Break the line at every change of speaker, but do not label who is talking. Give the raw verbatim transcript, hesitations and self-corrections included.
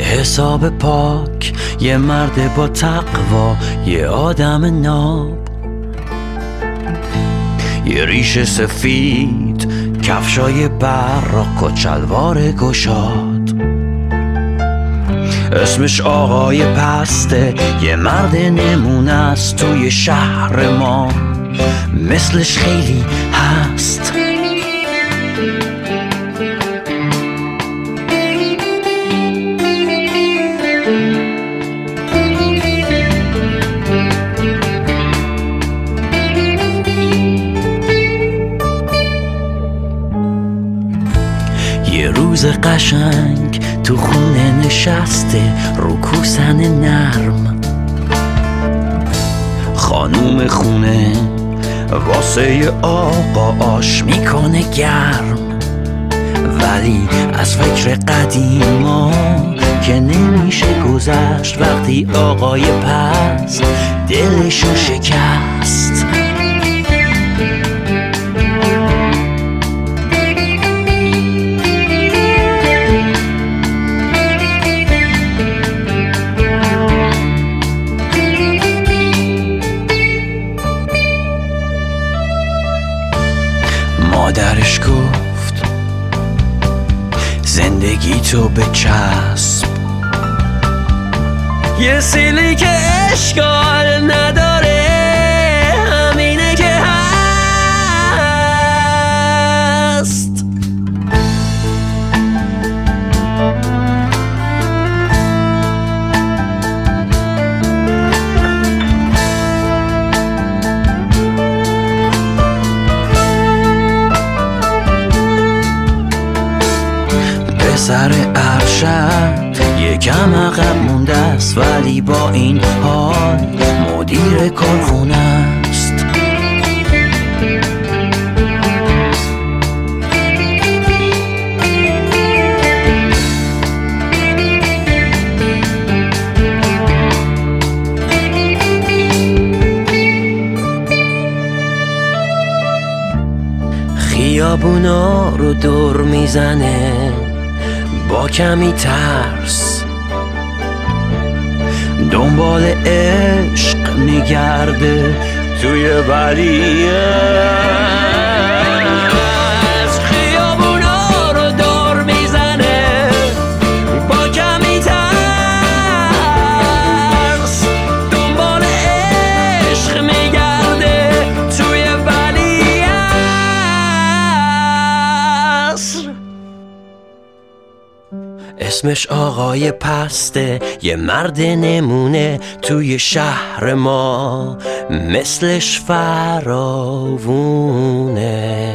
حساب پاک، یه مرد با تقوا، یه آدم ناب، یه ریش سفید، کفشای براق و چلوار گشاد. اسمش آقای پسته، یه مرد نمونه است توی شهر ما، مثلش خیلی هست. یه روز قشنگ تو خونه نشسته رو کوسن نرم، خانوم خونه واسه آقا آش میکنه گرم، ولی از فکر قدیما که نمیشه گذشت وقتی آقای پست دلشو شکست. مادرش گفت زندگی تو به چسب، یه سیلی که اشکال نداره، همینه که هست. سر ارشد یکم عقب مونده است، ولی با این حال مدیر کارخونه است. خیابونا رو دور میزنه با کمی ترس، دنبال عشق میگرده توی ولیه. خیابونا رو دور میزنه با کمی ترس، دنبال عشق میگرده توی ولیه. اسمش آقای پسته، یه مرد نمونه توی شهر ما، مثلش فراوونه.